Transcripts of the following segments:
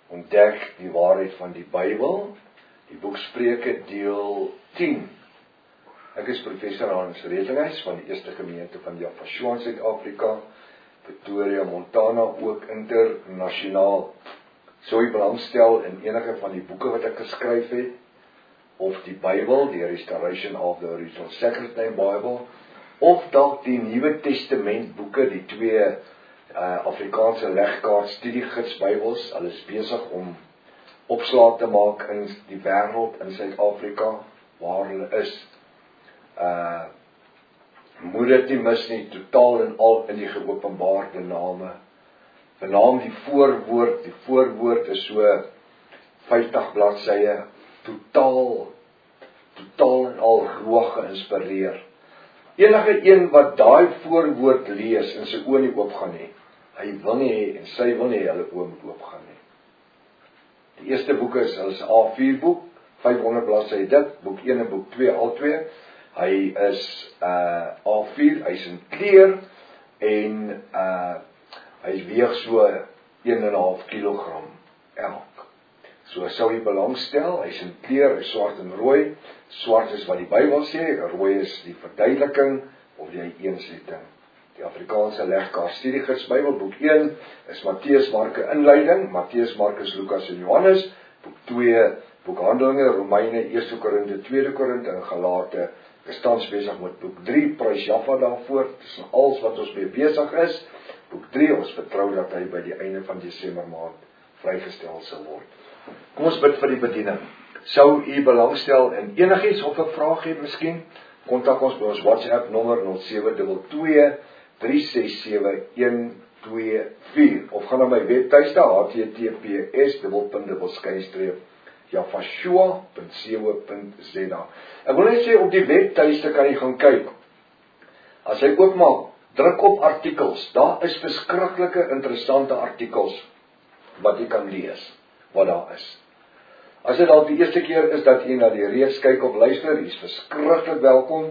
Ontdek die waarheid van die Bybel, die boek Spreuke deel 10. Ek is professor Hans Redlinghuis van die Eerste Gemeente van Jaffa in Suid-Afrika, Pretoria, Montana, ook internasionaal. Sou jy belangstel in enige van die boeke wat ek geskryf het, of die Bybel, die Restoration of the Original Sacred Name Bible, of dalk die Nuwe Testament boeke, die twee Afrikaanse legkaart studiegids Bybels, hulle is besig om opslae te maak in die wêreld in Suid-Afrika, waar hulle is. Moet dit nie mis nie, totaal en al in die geopenbaarde name. Benaam die voorwoord is so 50 bladsye, totaal en al roog geïnspireer. Enige een wat daai voorwoord lees en sy oë nie oopgaan nie, hy wil nie en sy wil nie hulle oë moet oopgaan nie. Die eerste boek is A4 boek, 500 bladsye dit, boek 1 en boek 2, al twee. Hy is A4, hy is in kleur en hy weeg so 1,5 kilogram elk. So sou jy belangstel, hy is in kleur, hy is swart en rooi. Swart is wat die Bybel sê, rooi is die verduideliking of die uiteensetting. Die Afrikaanse legkaart studiegids Bybel, boek 1 is Matteus, Markus inleiding, Matteus, Markus, Lukas en Johannes, boek 2, boek Handelinge, Romeine, 1 Korinte, 2 Korinte en Galate. Ek is tans besig met boek 3, prys Jaffa daarvoor, dis alles wat ons mee besig is. Boek 3, ons vertrou dat hy by die einde van Desember maand vrygestel sal word. Kom ons bid vir die bediening. Sou u belangstel in enigiets of 'n vraag hê miskien, kontak ons by ons WhatsApp nommer 0722 367 124 of gaan na my webtuiste https://jaffashua.co.za. Ek wil net sê op die webtuiste kan jy gaan kyk. As jy oopmaak, druk op artikels. Daar is verskriklike interessante artikels wat jy kan lees wat daar is. As dit al die eerste keer is dat jy na die reeks kyk of luister, jy is verskriklik welkom.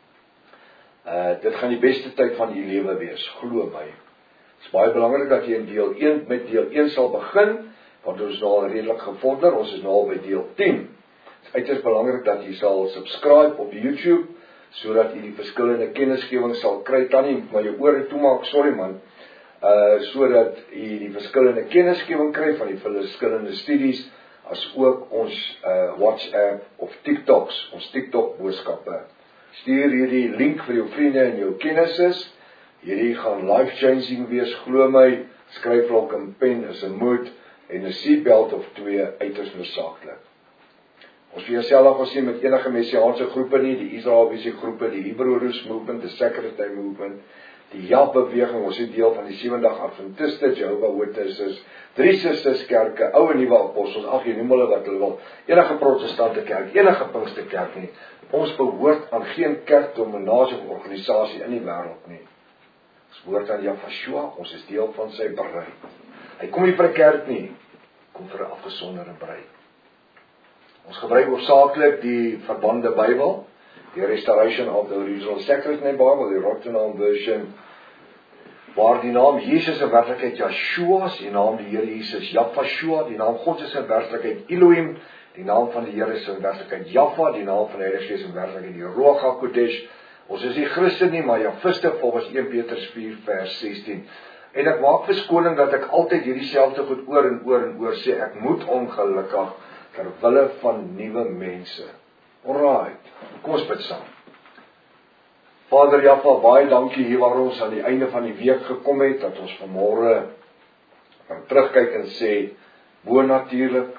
Dit gaan die beste tyd van die lewe wees, glo my. Het is baie belangrik dat jy in met deel 1 sal begin, want ons is nou al redelik gevorder, ons is nou al by deel 10. Het is belangrik dat jy sal subscribe op YouTube, sodat jy die verskillende kennisgewing sal kry. Tannie, maar jou ore toemaak, sorry man, sodat jy die verskillende kennisgewing kry van die verskillende studies, as ook ons WhatsApp of TikToks, ons TikTok boodskappe. Stuur hierdie link vir jou vriende en jou kennisses. Hierdie gaan life-changing wees, glo my. Skryfblok en pen is 'n moed en 'n seatbelt of 2 uiters noodsaaklik. Ons wil jouself ons sien met enige messiaanse groepe nie, die Israeliese groepe, die Hebrew Roots Movement, die Sacred Name Movement, die JAP-beweging, ons is deel van die 7-dag Adventiste, Jehovah's Witnesses, 3 Susters kerke, ou en nuwe apostels, ag jy noem hulle wat hulle wil, enige protestante kerk, enige Pinksterkerk nie. Ons behoort aan geen kerkdominasie of organisasie in die wêreld nie. Ons behoort aan Jaffa, ons is deel van sy bruid. Hy kom nie vir 'n kerk nie, kom vir 'n afgesonderde bruid. Ons gebruik hoofsaaklik die verbande Bybel, die Restoration of the Original Sacred Name Bible, die Rotterdam version, waar die naam Jesus in werklikheid Yeshua is, die naam die Here Jesus Jaffa, die naam God is in werklikheid Elohim, die naam van die Here is in werklikheid Jaffa, die naam van die Heilige Gees in werklikheid die Ruach HaKodesh. Ons is nie Christen nie, maar Jafiste volgens 1 Petrus 4 vers 16. En ek maak verskoning dat ek altyd hierdie selfde goed oor en oor sê, ek moet ongelukkig ter wille van nuwe mense. Alright, kom ons bid saam. Vader Jaffa, baie dankie hier waar ons aan die einde van die week gekom het, dat ons vanmôre kan terugkyk en sê, bonatuurlik,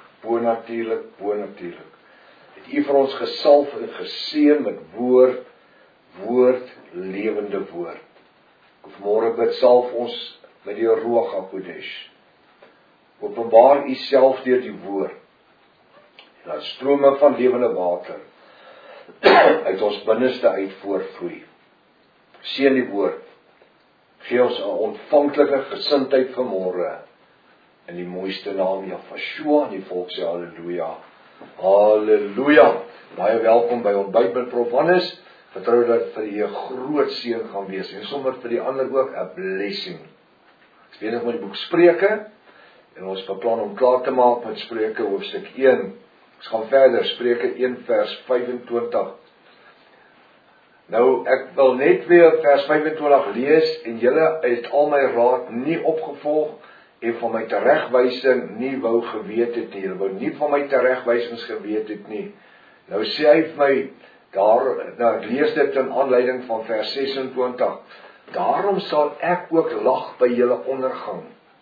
het U vir ons gesalf en geseën met woord, lewende woord. Vanmôre bid, salf ons met die Ruach HaKodesh. Openbaar U self deur die woord. Laat strome van lewende water uit ons binneste uit voortvloei. Seën die woord. Gee ons 'n ontvanklike gesindheid vanmôre. In die mooiste naam Jaffa, en die volk sê halleluja. Halleluja. Baie welkom by ontbyt met Prof Hannes. Vertrou dat vir die groot seën gaan wees. En sommer vir die ander ook 'n blessing. Ons besig met die boek Spreuke. En ons beplan om klaar te maak met Spreuke hoofstuk 1. Ons gaan verder, Spreuke 1 vers 25. Nou, ek wil net weer vers 25 lees, en julle het al my raad nie opgevolg, en van my teregwysing nie wou geweet het nie. Julle wou nie van my teregwysings geweet het nie. Nou sê hy vir my, ek lees dit in aanleiding van vers 26, daarom sal ek ook lag by julle ondergang.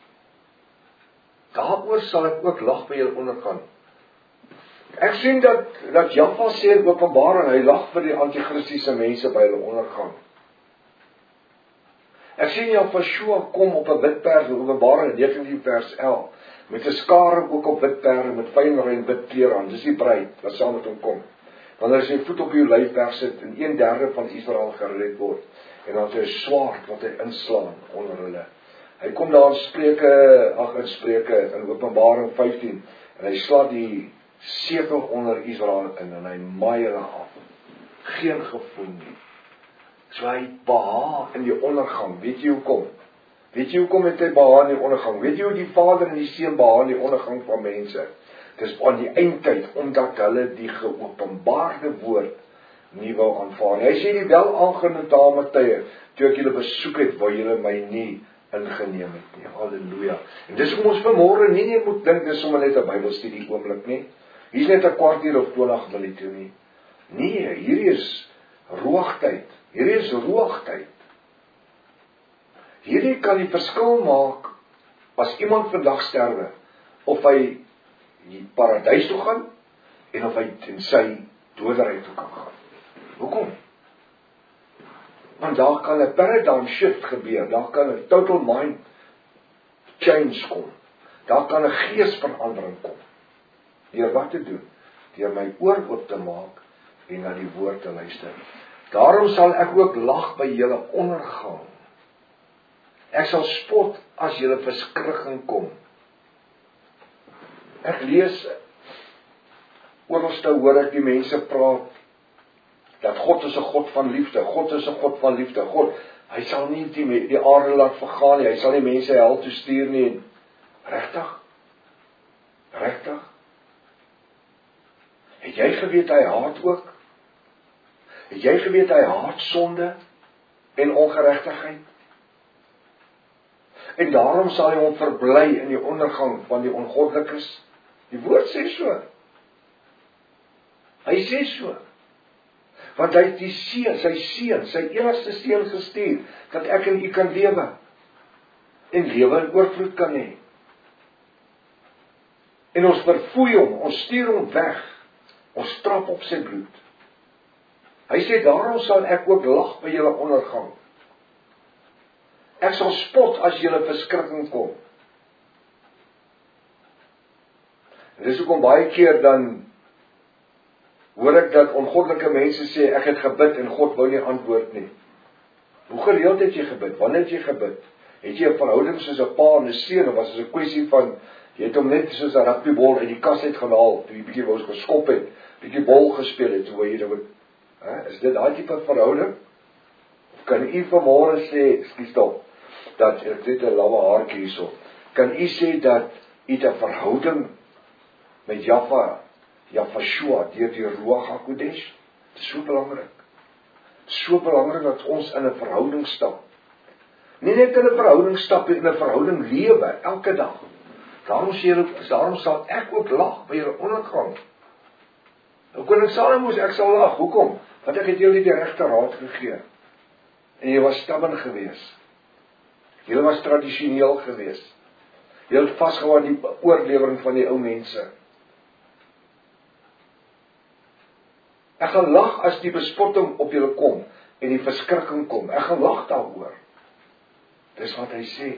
Daaroor sal ek ook lag by julle ondergang. Ek sien dat Jaffa sê in Openbaring, hy lag vir die antichristiese mense by hulle ondergang. Ek sien Jaffa kom op 'n wit perd in Openbaring 19 vers 11, met 'n skare ook op wit perde, met fynlyn wit klere aan. Dis die bruid wat saam met hom kom. Wanneer sy voet op die olyfberg sit en 1/3 van Israel gered word, en dan sy 'n swaard wat hy inslaan onder hulle. Hy kom daar in Spreuke in Openbaring 15, en hy slaan die sekel onder Israel in, en hy maai hulle af. Geen gevoel nie. So hy behaag in die ondergang. Weet jy hoekom? Weet jy hoekom het hy behaag in die ondergang? Weet jy hoe die Vader en die Seun behaag in die ondergang van mense? Dis aan die eindtyd, omdat hulle die geopenbaarde woord nie wou aanvaar. Hy sê die wel aangename tye, toe ek julle besoek het, waar julle my nie ingeneem het nie. Halleluja. En dis hoekom ons vanmôre nie moet dink, dis sommer net 'n Bybelstudie oomblik nie. Hier is net 'n kwartier of 20 minute nie. Nee, hierdie is roogtyd. Hierdie is roogtyd. Hierdie kan die verskil maak, as iemand vandag sterwe, of hy die paradys toe gaan, en of hy in sy doderyk toe kan gaan. Hoekom? Want daar kan 'n paradigm shift gebeur, daar kan 'n total mind change kom, daar kan 'n geesverandering kom. Deur wat te doen? Deur my oor oop te maak, en na die woord te luister. Daarom sal ek ook lag by julle ondergang. Ek sal spot as julle verskrikking kom. Ek lees, oralste hoor ek die mense praat, dat God is 'n God van liefde, God is 'n God van liefde, God, hy sal nie die aarde laat vergaan nie, hy sal nie mense hel toe stuur nie. Regtig? Regtig? Het jy geweet hy haat ook? Het jy geweet hy haat sonde en ongeregtigheid? En daarom sal hy hom verbly in die ondergang van die ongoddelikes. Die woord sê so. Hy sê so. Want hy het die seun, sy enigste seun gestuur, dat ek en u kan lewe. En lewe in oorvloed kan hê. En ons verfoei hom, ons stuur hom weg. Ons trap op sy bloed. Hy sê, daarom sal ek ook lag by julle ondergang. Ek sal spot as julle verskrikking kom. En dis hoekom baie keer dan hoor ek dat ongoddelike mense sê, ek het gebid en God wou nie antwoord nie. Hoe gereeld het jy gebid? Wanneer het jy gebid? Het jy 'n verhouding soos 'n pa en 'n seun, of was dit 'n kwessie van, jy het hom net soos 'n rugbybal uit die kas uit gehaal, toe jy bietjie wou geskop het, bietjie bal gespeel het, so jy dit, is dit daai tipe verhouding? Of kan u vanmôre sê, skus tog, dat ek het 'n lawe haartjie hierso, kan u sê dat u 'n verhouding met Jaffa deur die Ruach HaKodesh? Dit is so belangrik. So belangrik dat ons in 'n verhouding stap. Nie net in 'n verhouding stap, in 'n verhouding lewe, elke dag. Daarom sal ek ook lag by julle ondergang. Nou koning Salomo sê, ek sal lag. Hoekom? Want ek het julle die regte raad gegee. En jy was stubborn geweest. Julle was tradisioneel geweest. Julle het vasgehou aan die oorlewering van die ou mense. Ek gaan lag as die bespotting op julle kom en die verskrikking kom. Ek gaan lag daaroor. Dis wat hy sê.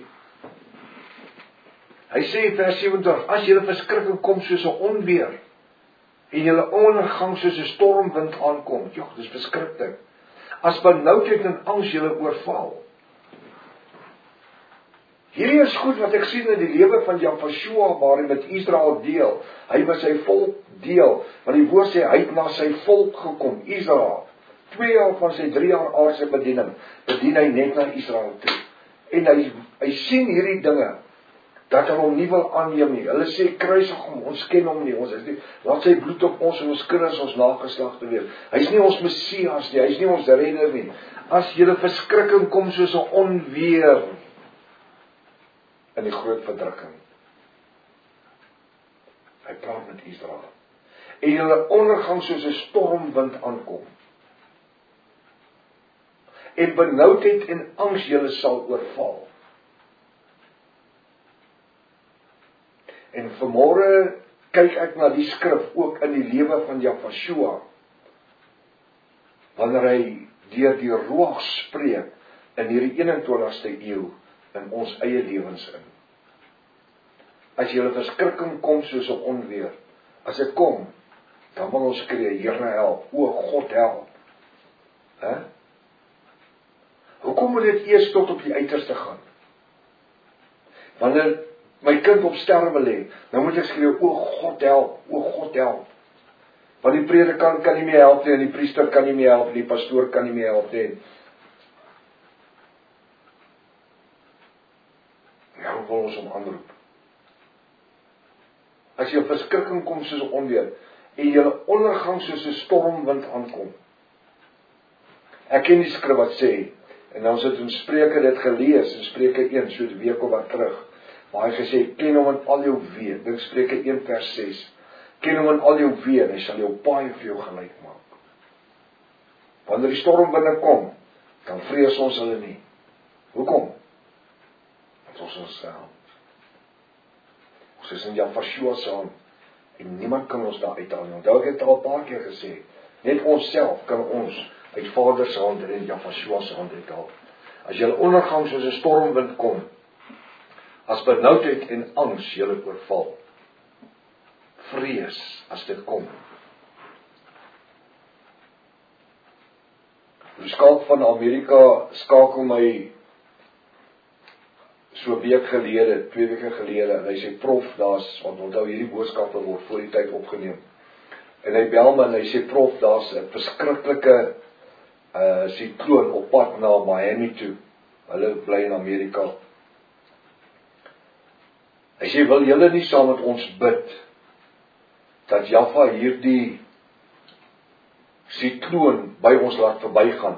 Hy sê in vers 27, as julle verskrikking kom soos 'n onweer en julle ondergang soos 'n stormwind aankom, dis verskriklik. As benoudheid en angs julle oorval. Hierdie is goed wat ek sien in die lewe van Jaffa waar hy met Israel deel. Hy met sy volk deel, want die woord sê hy het na sy volk gekom, Israel. 2 jaar van sy 3 jaar aardse bedien hy net na Israel toe. En hy sien hierdie dinge, dat hulle hom nie wil aanneem nie. Hulle sê kruisig hom, ons ken hom nie, ons is nie, laat sy bloed op ons en ons kinders, ons nageslagte wees. Hy's nie ons Messias nie, hy's nie ons redder nie. As julle verskrikking kom soos 'n onweer in die groot verdrukking. Hy praat met Israel. En julle ondergang soos 'n stormwind aankom. En benoudheid en angs julle sal oorval. En vanmôre kyk ek na die skrif ook in die lewe van Jafashua. Wanneer hy deur die Ruach spreek in hierdie 21ste eeu in ons eie lewens in. As julle verskrikking kom soos 'n onweer, as dit kom, dan wil ons skree, Here help, o God help. Hoekom moet dit eers tot op die uiterste gaan? Wanneer my kind op sterwe lê, nou moet ek skree, o God help, o God help. Want die predikant kan nie meer help nie, en die priester kan nie meer help nie, die pastoor kan nie meer help nie. Nou wil ons hom aanroep. As jy verskrikking kom soos 'n onweer, en jy ondergang soos 'n stormwind aankom. Ek ken die skrif wat sê, en dan het ons Spreuke dit gelees, in Spreuke 1, so 'n week of wat terug, waar hy gesê, ken hom in al jou weë, dink Spreuke 1 vers 6, ken hom in al jou weë, hy sal jou baie vir jou gelyk maak. Wanneer die storm binnekom, dan vrees ons hulle nie. Hoekom? Want ons is saam. Ons is in Jafashua saam, en niemand kan ons daar uithaal nie. Onthou ek het al 'n paar keer gesê, net ons self kan ons uit Vader se hand en Jafashua se hand uithaal. As julle ondergang soos 'n stormwind kom, as benoudheid en angs julle oorval, vrees as dit kom. Die skalk van Amerika skakel my so 'n week gelede, 2 weke gelede, en hy sê, prof, daar's, want onthou hierdie boodskappe word voor die tyd opgeneem, en hy bel my en hy sê, prof, daar's 'n verskriklike sikloon op pad na Miami toe, hulle bly in Amerika. Hy sê, wil julle nie saam met ons bid, dat Jaffa hierdie sikloon by ons laat verbygaan?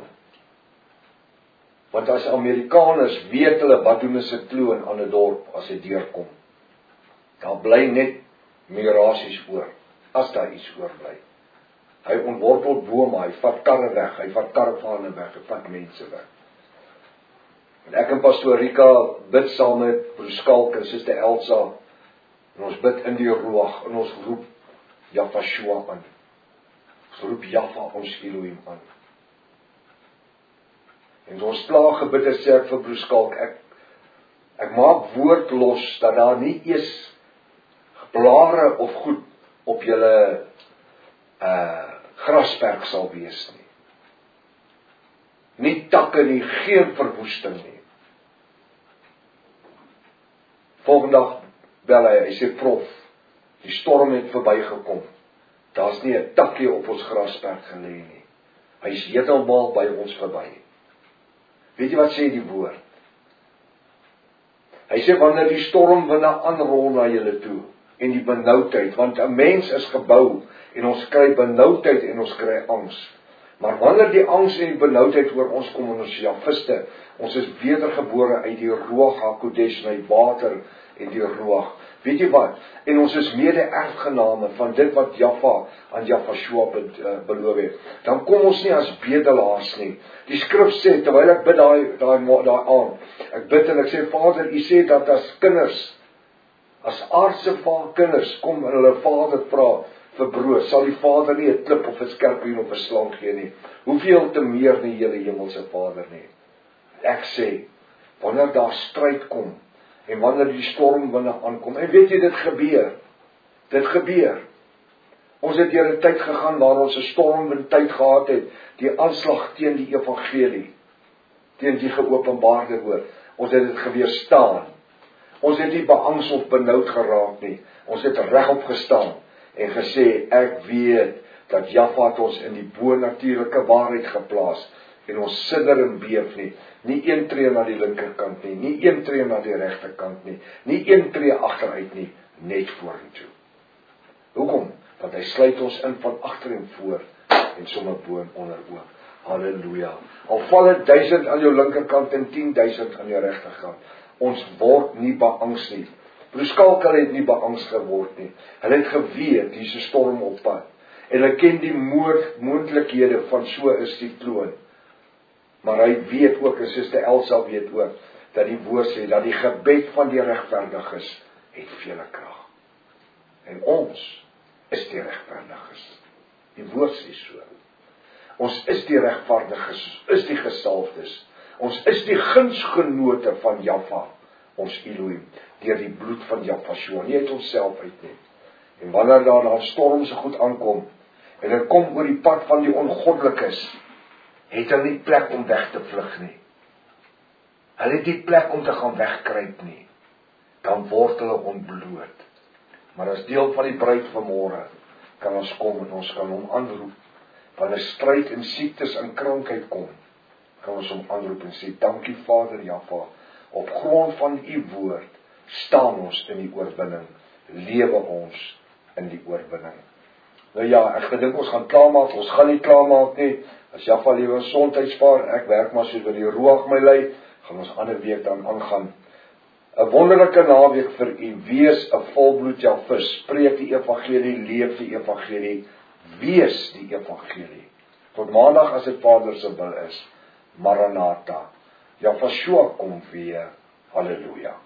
Want as Amerikaners weet hulle wat doen 'n sikloon aan 'n dorp as hy deurkom, daar bly net migrasies oor, as daar iets oorbly. Hy ontwortel bome, hy vat karre weg, hy vat karavane weg, hy vat mense weg. En ek en Pastoor Rika bid saam met Broer Skalk en Suster Elsa, en ons bid in die Ruach, en ons roep Jafashua aan. Ons roep Jaffa, ons Elohim aan. En ons plaaggebidde sê ek vir Broer Skalk, ek maak woord los, dat daar nie eers blare of goed op julle grasperk sal wees nie. Nie takke nie, geen verwoesting nie. Volgende dag bel hy sê, prof, die storm het verbygekom. Daar's nie 'n takkie op ons grasperk gelê nie. Hy's heeltemal by ons verby. Weet jy wat sê die woord? Hy sê, wanneer die stormwinde aanrol na julle toe, en die benoudheid, want 'n mens is gebou, en ons kry benoudheid en ons kry angs. Maar wanneer die angs en die benoudheid oor ons kom, en ons Jafiste, ons is wedergebore uit die Ruach HaKodesh, uit water en die Ruach. Weet jy wat? En ons is mede-erfgename van dit wat Jaffa aan Jafashua beloof het. Dan kom ons nie as bedelaars nie. Die skrif sê, terwyl ek bid daai aan, ek bid en ek sê, Vader, U sê dat as kinders, as aardse kinders kom en hulle Vader vra vir brood, sal die Vader nie 'n klip of 'n skorpioen of 'n slang gee nie. Hoeveel te meer nie julle hemelse Vader nie. Ek sê, wanneer daar stryd kom, en wanneer die stormwinde aankom, en weet jy, dit gebeur. Ons het deur 'n tyd gegaan waar ons 'n stormwind tyd gehad het, die aanslag teen die evangelie, teen die geopenbaarde woord. Ons het dit geweerstaan. Ons het nie beangs of benoud geraak nie. Ons het regop gestaan en gesê, ek weet dat Jaffa het ons in die bonatuurlike waarheid geplaas, En ons sidder en beef nie. Nie een tree na die linkerkant nie, nie een tree na die regterkant nie, nie een tree agteruit nie, net vorentoe. Hoekom? Want hy sluit ons in van agter en voor en sommer bo en onder ook. Halleluja. Al val 1000 aan jou linkerkant en 10.000 aan jou regterkant. Ons word nie beangs nie. Broer Skalkal het nie beangs geword nie. Hulle het geweet, hier is 'n storm op pad. En hulle ken die moontlikhede van so 'n sikloon. Maar hy weet ook, en Suster Elsa weet ook, dat die woord sê, dat die gebed van die regverdiges het vele krag. En ons is die regverdiges. Die woord sê so. Ons is die regverdiges, is die gesalfdes. Ons is die gunsgenote van Jahwe, ons Elohim, deur die bloed van Jahwe, nie uit onsself uit nie. En wanneer daar storms so goed aankom, en dit kom oor die pad van die ongoddelikes, het hulle nie plek om weg te vlug nie. Hulle het nie plek om te gaan wegkruip nie. Dan word hulle ontbloot. Maar as deel van die bruid van môre, kan ons kom en ons kan hom aanroep. Wanneer stryd en siektes en krankheid kom, kan ons hom aanroep en sê, dankie Vader Jahwe, op grond van u woord, staan ons in die oorwinning, lewe ons in die oorwinning. Nou ja, ek gedink ons gaan klaarmaak, ons gaan nie klaarmaak nie, as Jahwe liewe gesondheid spaar, ek werk maar so wat die Ruach my lei, gaan ons ander week dan aangaan. 'n wonderlike naweek vir u, wees 'n volbloed Jahwe, spreek die evangelie, leef die evangelie, wees die evangelie. Tot maandag as dit Vader se wil is, Maranatha, Jahwe kom weer, halleluja.